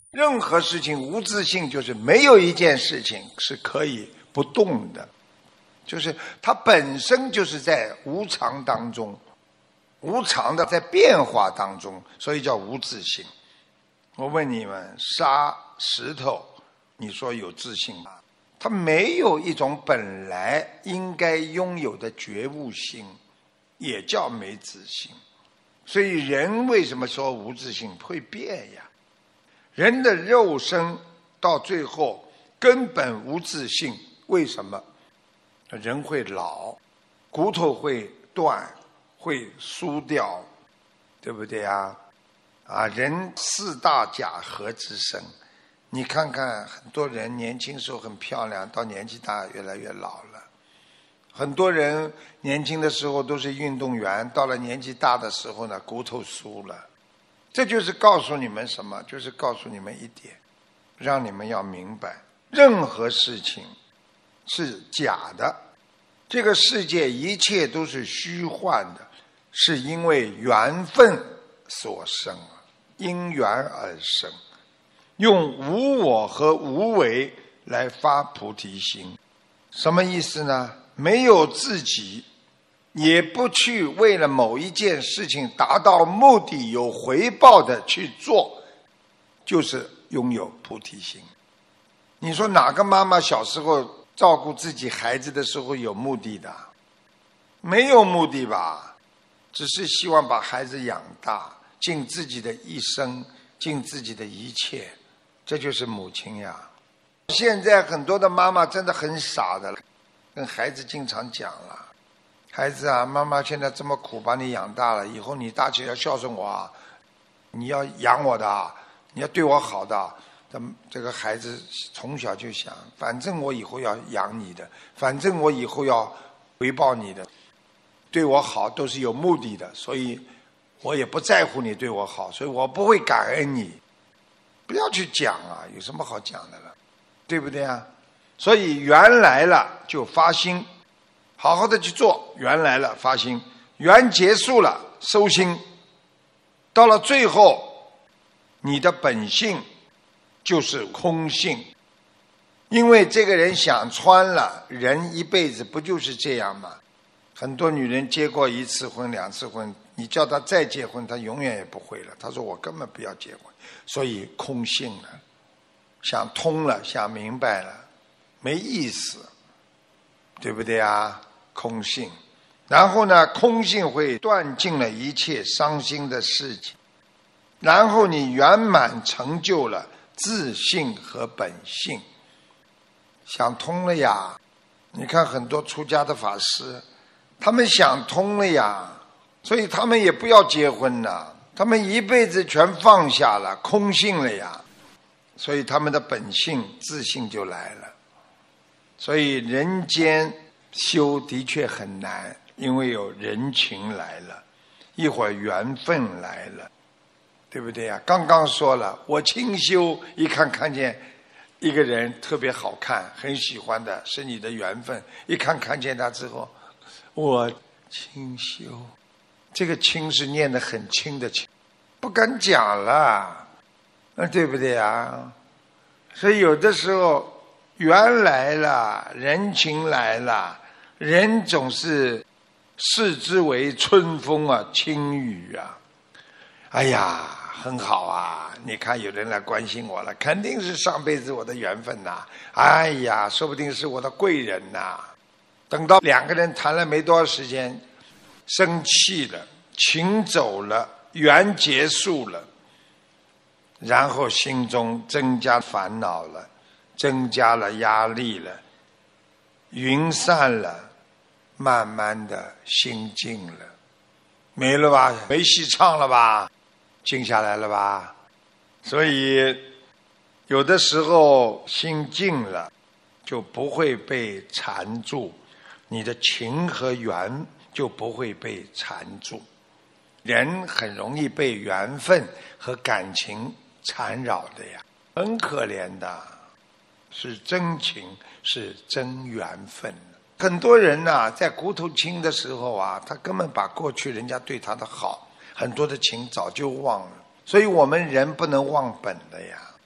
任何事情无自性，就是没有一件事情是可以不动的，就是它本身就是在无常当中，无常的在变化当中，所以叫无自性。我问你们，沙石头，你说有自性吗？它没有一种本来应该拥有的觉悟心，也叫没自性。所以人为什么说无自性？会变呀。人的肉身到最后根本无自性，为什么？人会老，骨头会断，会疏掉，对不对啊？人四大假合之身，你看看很多人年轻时候很漂亮，到年纪大越来越老了。很多人年轻的时候都是运动员，到了年纪大的时候呢，骨头疏了。这就是告诉你们什么？就是告诉你们一点，让你们要明白，任何事情是假的，这个世界一切都是虚幻的，是因为缘分所生，因缘而生，用无我和无为来发菩提心。什么意思呢？没有自己，也不去为了某一件事情达到目的有回报的去做，就是拥有菩提心。你说哪个妈妈小时候照顾自己孩子的时候有目的的？没有目的吧，只是希望把孩子养大，尽自己的一生，尽自己的一切，这就是母亲呀。现在很多的妈妈真的很傻的，跟孩子经常讲了，孩子啊，妈妈现在这么苦把你养大了，以后你大起要孝顺我啊，你要养我的，你要对我好的。这个孩子从小就想，反正我以后要养你的，反正我以后要回报你的，对我好都是有目的的，所以我也不在乎你对我好，所以我不会感恩你。不要去讲啊，有什么好讲的了，对不对啊？所以缘来了就发心，好好的去做，缘来了发心，缘结束了收心，到了最后你的本性就是空性。因为这个人想穿了，人一辈子不就是这样吗？很多女人结过一次婚两次婚，你叫她再结婚她永远也不会了，她说我根本不要结婚。所以空性了，想通了，想明白了，没意思，对不对啊？空性。然后呢，空性会断尽了一切伤心的事情，然后你圆满成就了自性和本性。想通了呀，你看很多出家的法师，他们想通了呀，所以他们也不要结婚了，他们一辈子全放下了，空性了呀，所以他们的本性自性就来了。所以人间修的确很难，因为有人情来了，一会儿缘分来了，对不对呀？刚刚说了，我清修，一看见一个人特别好看，很喜欢的，是你的缘分，一看见他之后，我清修，这个清是念得很轻的清，不敢讲了，对不对啊？所以有的时候缘来了，人情来了，人总是视之为春风啊，轻雨啊。哎呀，很好啊，你看有人来关心我了，肯定是上辈子我的缘分呐。哎呀，说不定是我的贵人呐。等到两个人谈了没多少时间，生气了，情走了，缘结束了，然后心中增加烦恼了，增加了压力了，云散了，慢慢的心静了，没了吧？没戏唱了吧？静下来了吧？所以有的时候心静了，就不会被缠住，你的情和缘就不会被缠住。人很容易被缘分和感情缠绕的呀，很可怜的，是真情，是真缘分。很多人啊，在骨头轻的时候啊，他根本把过去人家对他的好，很多的情早就忘了。所以我们人不能忘本的呀，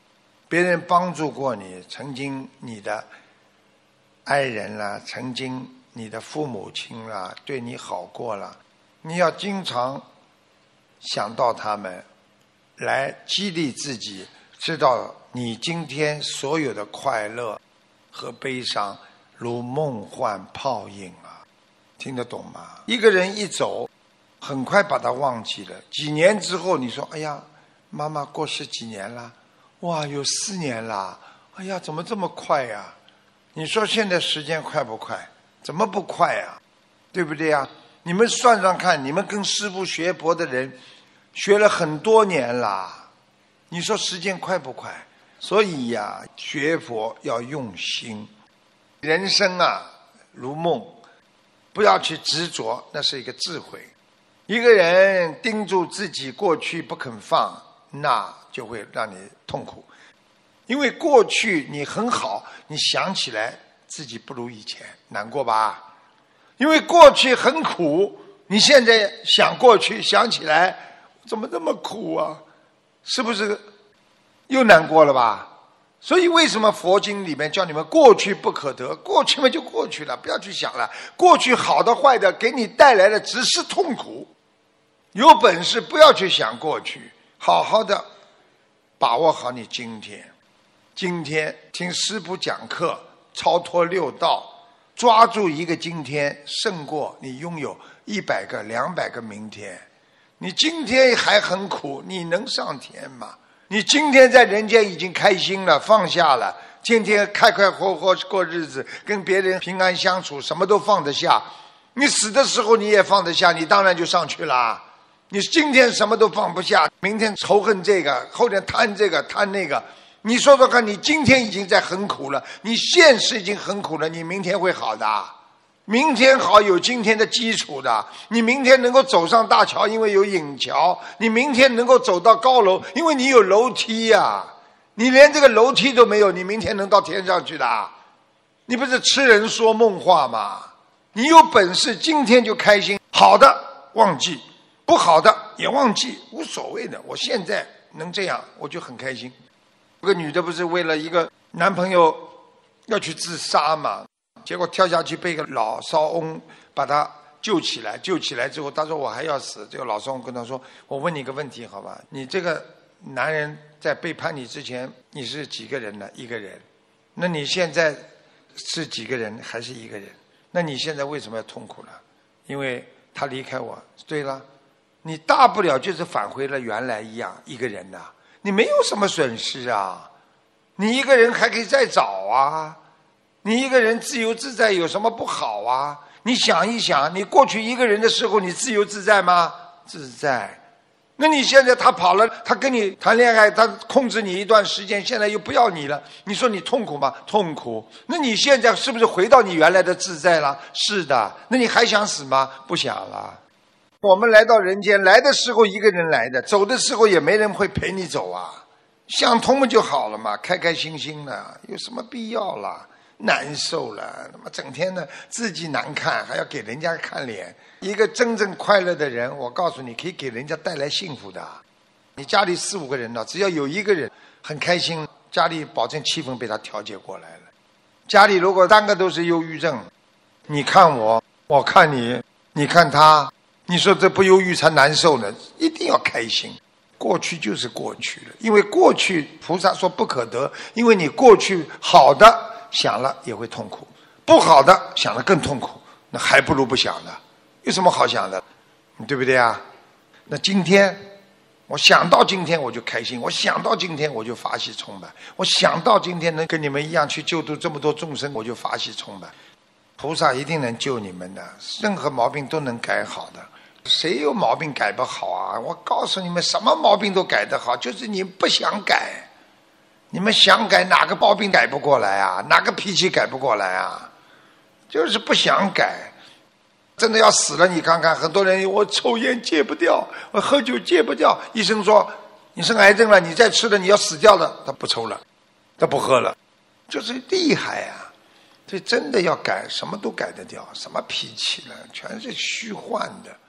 别人帮助过你，曾经你的爱人啦，曾经你的父母亲啦，对你好过了，你要经常想到他们，来激励自己，知道你今天所有的快乐和悲伤如梦幻泡影啊，听得懂吗？一个人一走，很快把他忘记了，几年之后你说，哎呀，妈妈过世几年了，哇，有4年了，哎呀，怎么这么快呀？你说现在时间快不快？怎么不快呀？对不对呀？你们算算看，你们跟师父学佛的人学了很多年啦，你说时间快不快？所以呀，学佛要用心。人生啊，如梦，不要去执着，那是一个智慧。一个人盯住自己过去不肯放，那就会让你痛苦。因为过去你很好，你想起来自己不如以前，难过吧？因为过去很苦，你现在想过去，想起来怎么这么苦啊？是不是又难过了吧？所以为什么佛经里面叫你们过去不可得？过去嘛就过去了，不要去想了。过去好的坏的给你带来的只是痛苦，有本事不要去想过去，好好的把握好你今天。今天听师父讲课，超脱六道，抓住一个今天，胜过你拥有100个、200个明天。你今天还很苦，你能上天吗？你今天在人间已经开心了，放下了，天天开开活活过日子，跟别人平安相处，什么都放得下。你死的时候你也放得下，你当然就上去了。你今天什么都放不下，明天仇恨这个，后天贪这个贪那个，你说说看，你今天已经在很苦了，你现实已经很苦了，你明天会好的。明天好有今天的基础的，你明天能够走上大桥，因为有引桥；你明天能够走到高楼，因为你有楼梯呀。你连这个楼梯都没有，你明天能到天上去的？你不是痴人说梦话吗？你有本事今天就开心，好的忘记，不好的也忘记，无所谓的。我现在能这样，我就很开心。有个女的不是为了一个男朋友要去自杀嘛，结果跳下去被一个老烧翁把他救起来，救起来之后他说我还要死。这个老烧翁跟他说，我问你一个问题好吧，你这个男人在背叛你之前你是几个人呢？一个人。那你现在是几个人？还是一个人。那你现在为什么要痛苦呢？因为他离开我。对了，你大不了就是返回了原来一样一个人呐，你没有什么损失啊，你一个人还可以再找啊，你一个人自由自在有什么不好啊？你想一想，你过去一个人的时候你自由自在吗？自在。那你现在他跑了，他跟你谈恋爱，他控制你一段时间，现在又不要你了，你说你痛苦吗？痛苦。那你现在是不是回到你原来的自在了？是的。那你还想死吗？不想了。我们来到人间，来的时候一个人来的，走的时候也没人会陪你走啊。想通了就好了嘛，开开心心的，有什么必要啦？难受了，那么整天呢自己难看，还要给人家看脸。一个真正快乐的人，我告诉你，可以给人家带来幸福的。你家里4、5个人呢，只要有一个人很开心，家里保证气氛被他调节过来了。家里如果3个都是忧郁症，你看我，我看你，你看他，你说这不忧郁才难受呢。一定要开心。过去就是过去了，因为过去菩萨说不可得，因为你过去好的想了也会痛苦，不好的想了更痛苦，那还不如不想的，有什么好想的，对不对啊？那今天我想到今天我就开心，我想到今天我就法喜充满，我想到今天能跟你们一样去救度这么多众生，我就法喜充满。菩萨一定能救你们的，任何毛病都能改好的。谁有毛病改不好啊？我告诉你们，什么毛病都改得好，就是你不想改。你们想改，哪个毛病改不过来啊？哪个脾气改不过来啊？就是不想改。真的要死了，你看看，很多人我抽烟戒不掉，我喝酒戒不掉，医生说你生癌症了，你再吃了你要死掉了，他不抽了，他不喝了，就是厉害啊！所以真的要改，什么都改得掉，什么脾气了，全是虚幻的。